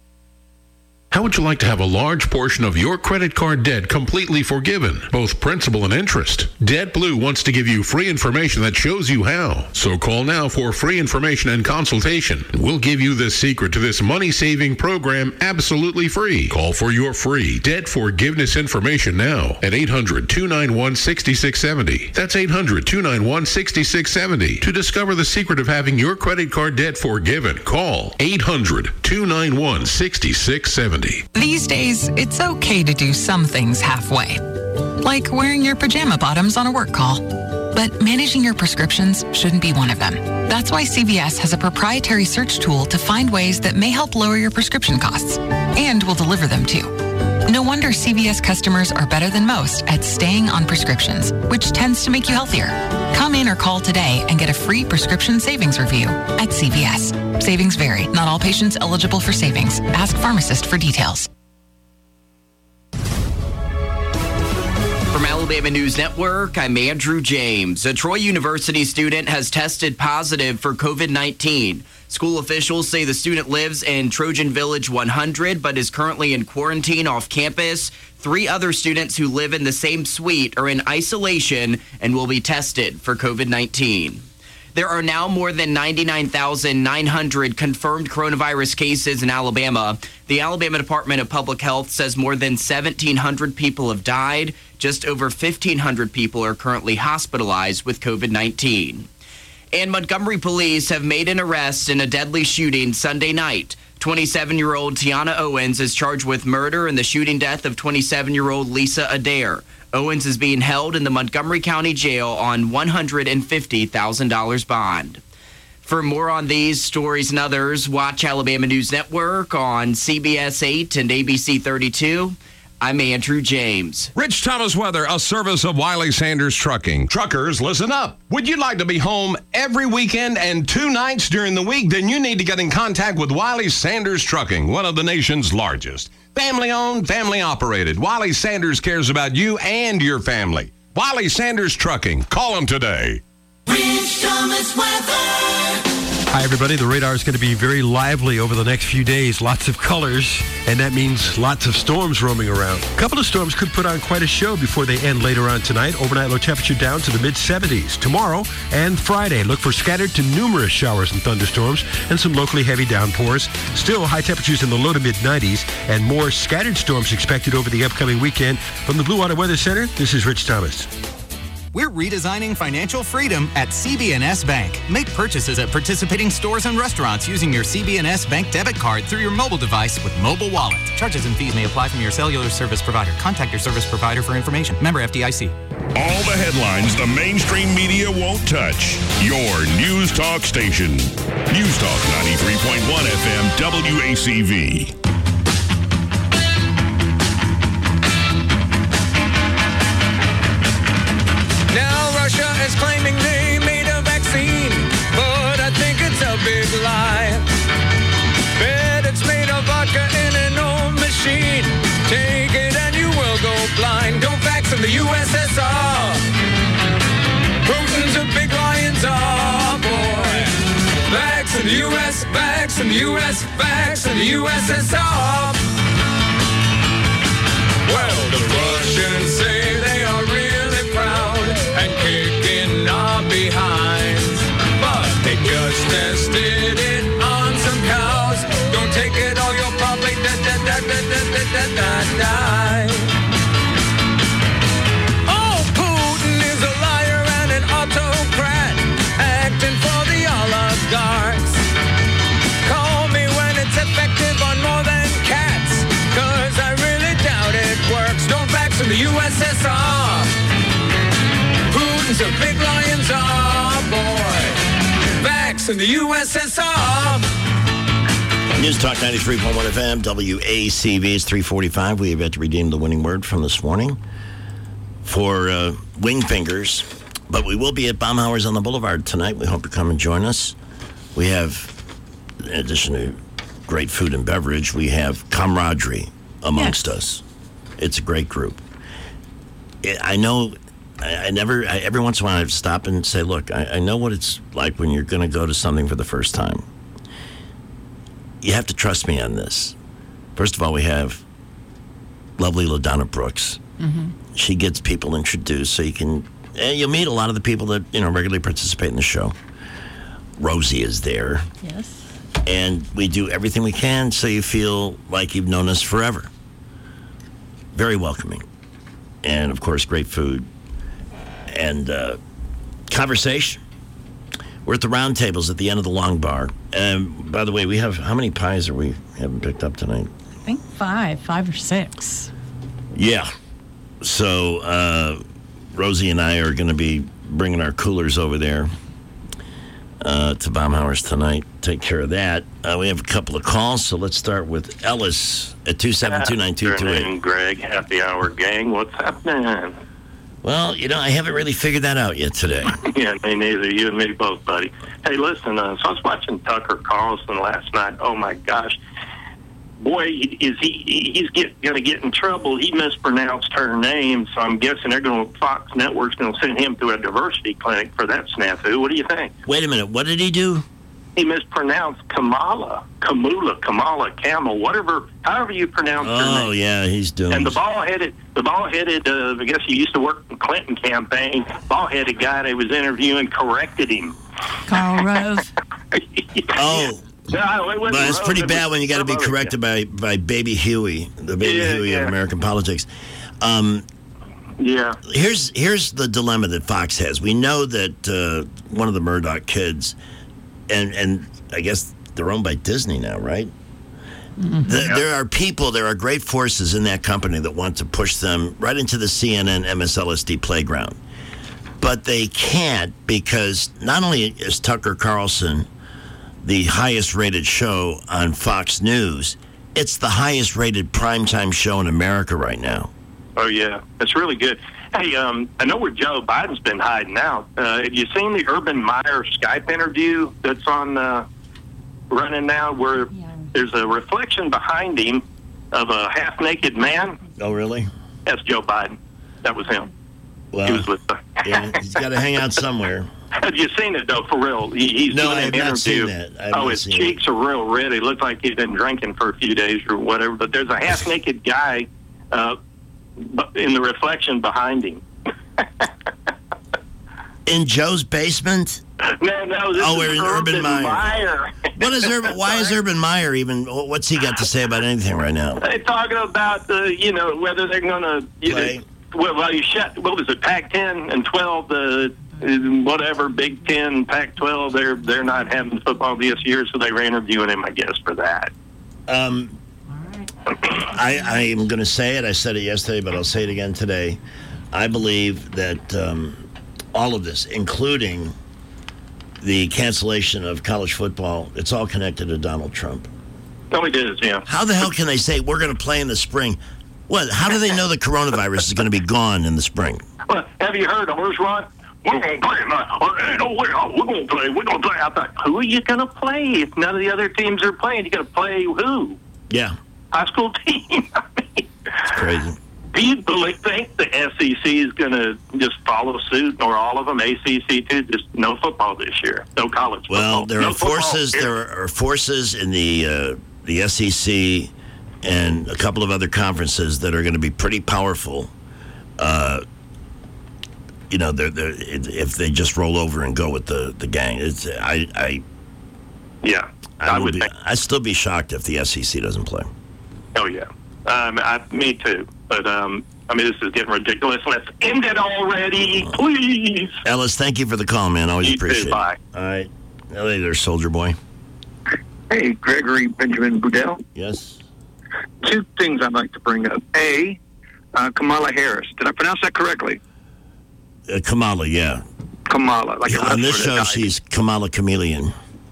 How would you like to have a large portion of your credit card debt completely forgiven, both principal and interest? DebtBlue wants to give you free information that shows you how. So call now for free information and consultation. We'll give you the secret to this money-saving program absolutely free. Call for your free debt forgiveness information now at eight hundred, two nine one, six six seven zero. That's eight hundred, two nine one, six six seven zero. To discover the secret of having your credit card debt forgiven, call eight hundred, two nine one, six six seven zero. These days, it's okay to do some things halfway, like wearing your pajama bottoms on a work call. But managing your prescriptions shouldn't be one of them. That's why C V S has a proprietary search tool to find ways that may help lower your prescription costs, and will deliver them too. No wonder C V S customers are better than most at staying on prescriptions, which tends to make you healthier. Come in or call today and get a free prescription savings review at C V S. Savings vary. Not all patients eligible for savings. Ask pharmacist for details. From Alabama News Network, I'm Andrew James. A Troy University student has tested positive for covid nineteen. School officials say the student lives in Trojan Village one hundred, but is currently in quarantine off campus. Three other students who live in the same suite are in isolation and will be tested for covid nineteen. There are now more than ninety-nine thousand nine hundred confirmed coronavirus cases in Alabama. The Alabama Department of Public Health says more than seventeen hundred people have died. Just over fifteen hundred people are currently hospitalized with covid nineteen. And Montgomery police have made an arrest in a deadly shooting Sunday night. twenty-seven-year-old Tiana Owens is charged with murder in the shooting death of twenty-seven-year-old Lisa Adair. Owens is being held in the Montgomery County Jail on one hundred fifty thousand dollars bond. For more on these stories and others, watch Alabama News Network on C B S eight and A B C thirty-two. I'm Andrew James. Rich Thomas weather, a service of Wiley Sanders Trucking. Truckers, listen up. Would you like to be home every weekend and two nights during the week? Then you need to get in contact with Wiley Sanders Trucking, one of the nation's largest. Family owned, family operated. Wiley Sanders cares about you and your family. Wiley Sanders Trucking. Call them today. Rich Thomas weather. Hi, everybody. The radar is going to be very lively over the next few days. Lots of colors, and that means lots of storms roaming around. A couple of storms could put on quite a show before they end later on tonight. Overnight low temperature down to the mid seventies. Tomorrow and Friday, look for scattered to numerous showers and thunderstorms and some locally heavy downpours. Still high temperatures in the low to mid nineties and more scattered storms expected over the upcoming weekend. From the Blue Water Weather Center, this is Rich Thomas. We're redesigning financial freedom at C B N S Bank. Make purchases at participating stores and restaurants using your C B N S Bank debit card through your mobile device with Mobile Wallet. Charges and fees may apply from your cellular service provider. Contact your service provider for information. Member F D I C. All the headlines the mainstream media won't touch. Your News Talk station. News Talk ninety-three point one F M W A C V. Russia is claiming they made a vaccine, but I think it's a big lie. Bet it's made of vodka in an old machine. Take it and you will go blind. Don't vax in the U S S R. Putin's a big lion's jaw, boy. Vax in the U S, vax in the U S, facts of the U S S R. Well, the Russians say they are really proud and kicking our behinds, but they just tested it on some cows. Don't take it all, you'll probably da da da da da da da da die. Oh, Putin is a liar and an autocrat, acting for the oligarchs. Call me when it's effective on more than cats, 'cause I really doubt it works. Don't facts in the U S S R. Putin's a big lion czar, boy. Facts in the U S S R. News Talk ninety-three point one F M, W A C V is three forty-five. We have yet to redeem the winning word from this morning for uh, wing fingers. But we will be at Baumhauer's on the Boulevard tonight. We hope you come and join us. We have, in addition to great food and beverage, we have camaraderie amongst yes. us. It's a great group. I know, I, I never, I, every once in a while I have to stop and say, look, I, I know what it's like when you're going to go to something for the first time. You have to trust me on this. First of all, we have lovely LaDonna Brooks. Mm-hmm. She gets people introduced so you can, and you'll meet a lot of the people that, you know, regularly participate in the show. Rosie is there. Yes. And we do everything we can so you feel like you've known us forever. Very welcoming. And, of course, great food. And uh, conversation. We're at the round tables at the end of the long bar. And, by the way, we have, how many pies are we haven't picked up tonight? I think five, five or six. Yeah. So, uh, Rosie and I are going to be bringing our coolers over there uh, to Baumhauer's tonight. Take care of that. Uh, we have a couple of calls, so let's start with Ellis at two seven two, nine two two eight. Afternoon, Greg. Happy hour, gang. What's happening? Well, you know, I haven't really figured that out yet today. Yeah, me neither. You and me both, buddy. Hey, listen, uh, so I was watching Tucker Carlson last night. Oh, my gosh. Boy, is he he's get, going to get in trouble. He mispronounced her name, so I'm guessing they're going to, Fox Network's going to send him to a diversity clinic for that snafu. What do you think? Wait a minute. What did he do? He mispronounced Kamala, Kamala, Kamala, Camel, whatever, however you pronounce her name. Oh, yeah, he's doomed. And the ball-headed, the ball-headed, uh, I guess he used to work in the Clinton campaign, ball-headed guy they was interviewing corrected him. Karl Rove. Oh. No, it but it's pretty bad when you got to be corrected by, by Baby Huey, the Baby Yeah, Huey yeah. of American politics. Um, yeah. Here's here's the dilemma that Fox has. We know that uh, one of the Murdoch kids, and and I guess they're owned by Disney now, right? Mm-hmm. The, Yeah. There are people, there are great forces in that company that want to push them right into the C N N M S L S D playground. But they can't, because not only is Tucker Carlson the highest rated show on Fox News, it's the highest rated primetime show in America right now. Oh, yeah. It's really good. Hey, um, I know where Joe Biden's been hiding out. Uh, have you seen the Urban Meyer Skype interview that's on uh, running now, where there's a reflection behind him of a half-naked man? Oh, really? That's Joe Biden. That was him. Well, he was with the... yeah, he's got to hang out somewhere. Have you seen it, though, for real? He, he's No, doing I an have not interview. seen that. I have Oh, not his seen cheeks are real red. He looks like he's been drinking for a few days or whatever. But there's a half-naked guy uh, bu- in the reflection behind him. In Joe's basement? No, no, this Oh, is we're in Urban, Urban Meyer. Meyer. What is Urban? Why is Urban Meyer even? What's he got to say about anything right now? They're talking about the, you know, whether they're going to, you know, well, well, you shut. What was it? Pac ten and twelve. The whatever Big Ten, Pac twelve. They're they're not having football this year, so they were interviewing him, I guess, for that. Um, I, I am going to say it. I said it yesterday, but I'll say it again today. I believe that um, all of this, including the cancellation of college football, it's all connected to Donald Trump. No, it is, yeah. How the hell can they say we're going to play in the spring? What? How do they know the coronavirus is going to be gone in the spring? Well, have you heard of horse run? We're going to play tonight. Ain't no way. We're going to play. We're going to play. I thought, who are you going to play if none of the other teams are playing? You got to play who? Yeah. High school team. I mean, It's crazy. Do you believe, think the S E C is going to just follow suit, or all of them, A C C too? Just no football this year, no college football. Well, there no are forces. There are forces in the uh, the S E C and a couple of other conferences that are going to be pretty powerful. Uh, you know, they're, they're, if they just roll over and go with the, the gang, it's I, I yeah, I, I would would be, think. I'd still be shocked if the S E C doesn't play. Oh yeah, um, I, me too. But um, I mean, this is getting ridiculous. Let's end it already, please. Ellis, thank you for the call, man. Always You appreciate too, it. bye. All right, L A there, Soldier Boy. Hey, Gregory Benjamin Boudel. Yes. Two things I'd like to bring up. A, uh, Kamala Harris. Did I pronounce that correctly? Uh, Kamala, yeah. Kamala. Like Yeah, a on this wrestler show, that died. she's Kamala Chameleon.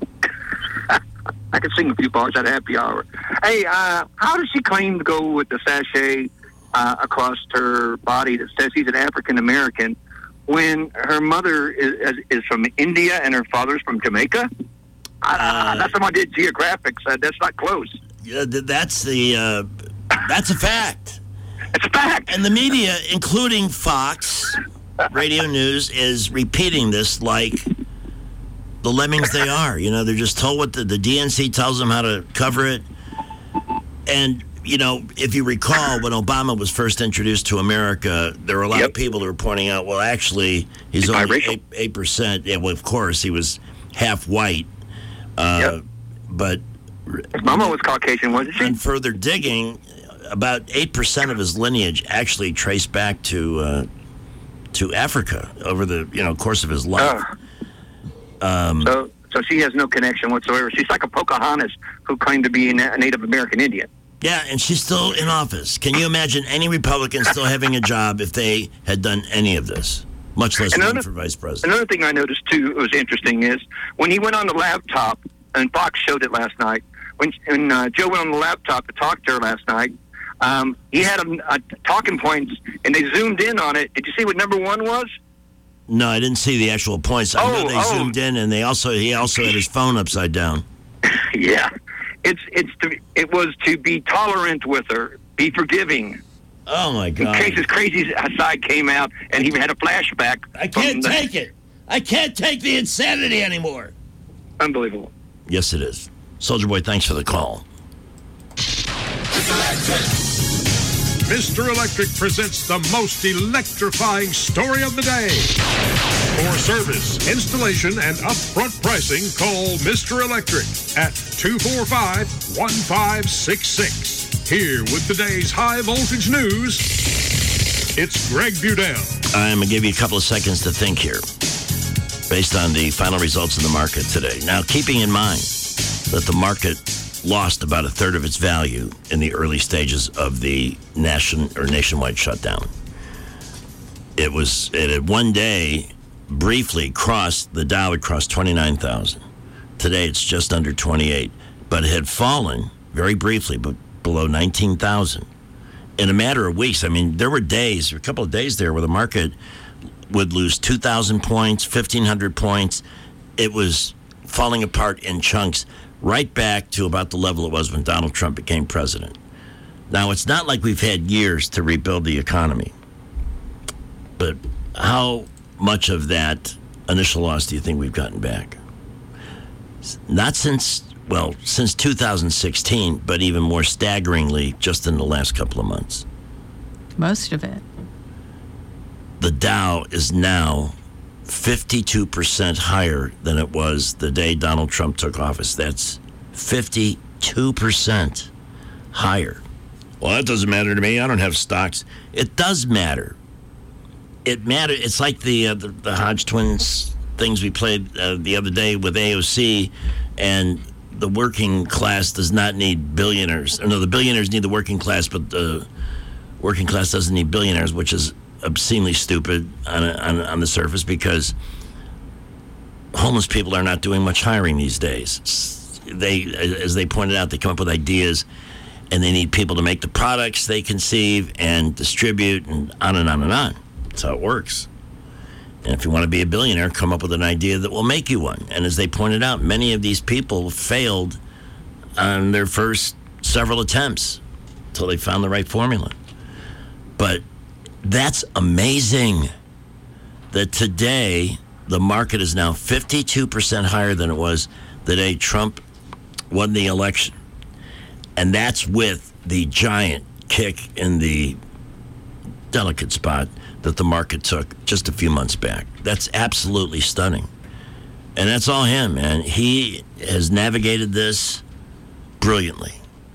I could sing a few bars at a happy hour. Hey, uh, how does she claim to go with the sachet uh, across her body that says he's an African American when her mother is, is from India and her father's from Jamaica? Uh, that's time I did geographics. Uh, that's not close. Yeah, th- that's the uh, that's a fact. It's a fact. And the media, including Fox Radio News, is repeating this like the lemmings they are. You know, they're just told what the, the D N C tells them how to cover it. And, you know, if you recall, when Obama was first introduced to America, there were a lot Yep. of people who were pointing out, well, actually, he's He's only biracial. eight, eight percent. Yeah, well, of course, he was half white. Uh, Yep. But His mama was Caucasian, wasn't she? on further digging, about eight percent of his lineage actually traced back to uh, to Africa over the you know course of his life. Um, So, so she has no connection whatsoever. She's like a Pocahontas who claimed to be a Na- Native American Indian. yeah, and she's still in office. Can you imagine any Republican still having a job if they had done any of this, much less Another- run for vice president? Another thing I noticed too was interesting is when he went on the laptop, and Fox showed it last night. When, when uh, Joe went on the laptop to talk to her last night, um, he had a, a talking points, and they zoomed in on it. Did you see what number one was? No, I didn't see the actual points. I know Oh, they oh. zoomed in, and they also he also had his phone upside down. Yeah, it's it's to, it was to be tolerant with her, be forgiving. Oh my In God! case his crazy side came out, and he had a flashback. I can't take it. I can't take the insanity anymore. Unbelievable. Yes, it is. Soldier Boy, thanks for the call. Mister Electric presents the most electrifying story of the day. For service, installation, and upfront pricing, call Mister Electric at two four five, one five six six. Here with today's high voltage news, it's Greg Budell. I'm going to give you a couple of seconds to think here based on the final results of the market today. Now, keeping in mind that the market lost about a third of its value in the early stages of the nation or nationwide shutdown. It was, it had one day briefly crossed, the Dow had crossed twenty-nine thousand. Today it's just under twenty-eight, but it had fallen very briefly, but below nineteen thousand. In a matter of weeks, I mean, there were days, a couple of days there where the market would lose two thousand points, fifteen hundred points. It was falling apart in chunks right back to about the level it was when Donald Trump became president. Now, it's not like we've had years to rebuild the economy, but how much of that initial loss do you think we've gotten back? Not since, well, since two thousand sixteen, but even more staggeringly just in the last couple of months. Most of it. The Dow is now fifty-two percent higher than it was the day Donald Trump took office. That's fifty-two percent higher. Well, that doesn't matter to me. I don't have stocks. It does matter. It matters. It's like the, uh, the the Hodge twins things we played uh, the other day with A O C, and the working class does not need billionaires. Or no, the billionaires need the working class, but the working class doesn't need billionaires, which is obscenely stupid on, on, on the surface because homeless people are not doing much hiring these days. They, as they pointed out, they come up with ideas and they need people to make the products they conceive and distribute and on and on and on. That's how it works. And if you want to be a billionaire, come up with an idea that will make you one. And as they pointed out, many of these people failed on their first several attempts until they found the right formula. But that's amazing that today the market is now fifty-two percent higher than it was the day Trump won the election. And that's with the giant kick in the delicate spot that the market took just a few months back. That's absolutely stunning. And that's all him, man. He has navigated this brilliantly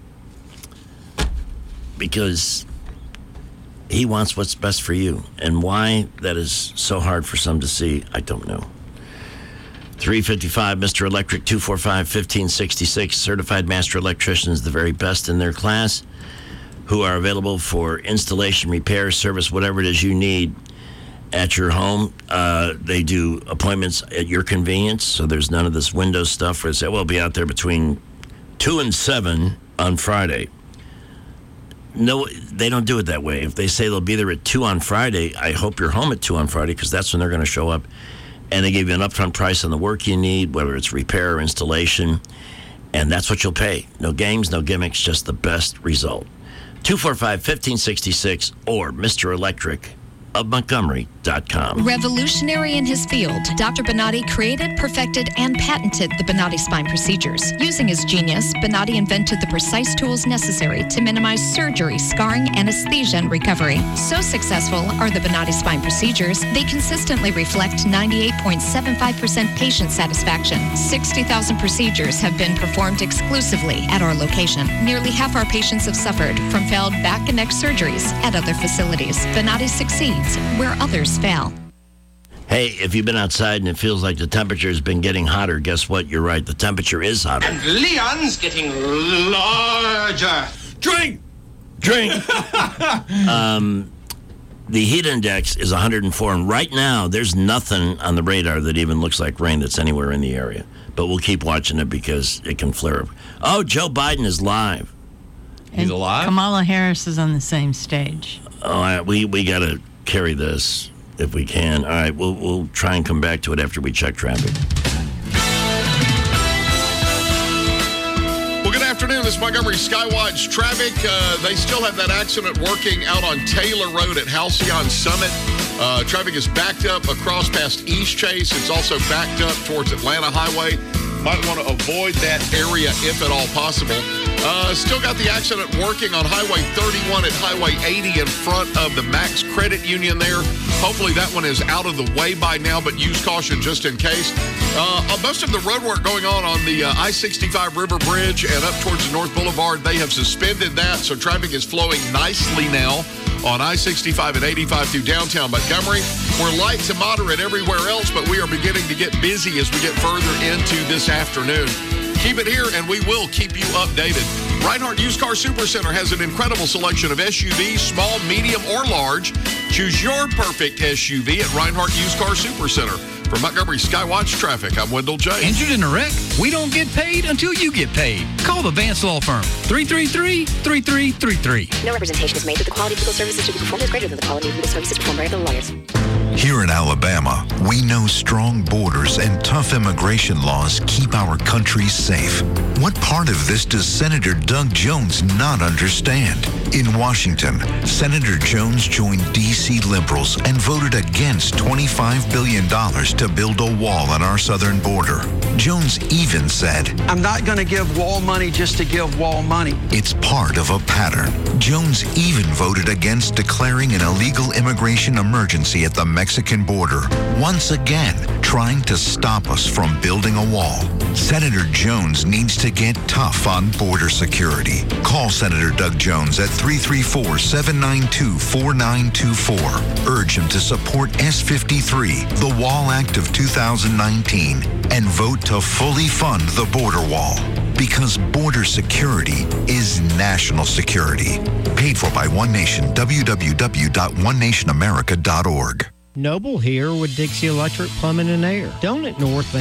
because he wants what's best for you. And why that is so hard for some to see, I don't know. three fifty-five, Mister Electric, two four five, one five six six. Certified master electricians, the very best in their class, who are available for installation, repair, service, whatever it is you need at your home. Uh, they do appointments at your convenience, so there's none of this window stuff where they say, well, we'll be out there between two and seven on Friday. No, they don't do it that way. If they say they'll be there at two on Friday, I hope you're home at two on Friday, because that's when they're going to show up. And they give you an upfront price on the work you need, whether it's repair or installation, and that's what you'll pay. No games, no gimmicks, just the best result. two four five, one five six six or Mister Electric of Montgomery dot com. Revolutionary in his field, Doctor Bonatti created, perfected, and patented the Bonatti spine procedures. Using his genius, Bonatti invented the precise tools necessary to minimize surgery, scarring, anesthesia, and recovery. So successful are the Bonatti spine procedures, they consistently reflect ninety-eight point seven five percent patient satisfaction. sixty thousand procedures have been performed exclusively at our location. Nearly half our patients have suffered from failed back and neck surgeries at other facilities. Bonatti succeeds where others fail. Hey, if you've been outside and it feels like the temperature has been getting hotter, guess what? You're right. The temperature is hotter. And Leon's getting larger. Drink! Drink! um, the heat index is one hundred four, and right now there's nothing on the radar that even looks like rain that's anywhere in the area. But we'll keep watching it because it can flare up. Oh, Joe Biden is live. He's alive? Kamala Harris is on the same stage. Oh, I, we, we got to carry this if we can. All right, we'll we'll try and come back to it after we check traffic. Well, good afternoon. This is Montgomery Skywatch traffic. Uh, they still have that accident working out on Taylor Road at Halcyon Summit. Uh, traffic is backed up across past East Chase. It's also backed up towards Atlanta Highway. Might want to avoid that area if at all possible. Uh, still got the accident working on Highway thirty-one at Highway eighty in front of the Max Credit Union there. Hopefully that one is out of the way by now, but use caution just in case. Uh, most of the road work going on on the uh, I sixty-five River Bridge and up towards the North Boulevard, they have suspended that, so traffic is flowing nicely now on I sixty-five and eighty-five through downtown Montgomery. We're light to moderate everywhere else, but we are beginning to get busy as we get further into this afternoon. Keep it here, and we will keep you updated. Reinhardt Used Car Supercenter has an incredible selection of S U Vs, small, medium, or large. Choose your perfect S U V at Reinhardt Used Car Supercenter. For Montgomery Skywatch Traffic, I'm Wendell James. Injured in a wreck? We don't get paid until you get paid. Call the Vance Law Firm, three three three, three three three three. No representation is made that the quality of legal services to be performed is greater than the quality of legal services performed by other lawyers. Here in Alabama, we know strong borders and tough immigration laws keep our country safe. What part of this does Senator Doug Jones not understand? In Washington, Senator Jones joined D C liberals and voted against twenty-five billion dollars to build a wall on our southern border. Jones even said, I'm not going to give wall money just to give wall money. It's part of a pattern. Jones even voted against declaring an illegal immigration emergency at the Mexican border, once again trying to stop us from building a wall. Senator Jones needs to get tough on border security. Call Senator Doug Jones at three three four, seven nine two, four nine two four. Urge him to support S fifty-three, the Wall Act of two thousand nineteen, and vote to fully fund the border wall. Because border security is national security. Paid for by One Nation, w w w dot one nation america dot org. Noble here with Dixie Electric Plumbing and Air. Down at North